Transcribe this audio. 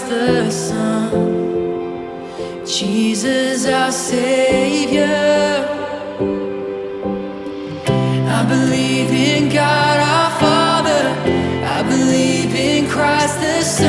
the sun, Jesus our Savior. I believe in God our Father, I believe in Christ the Son.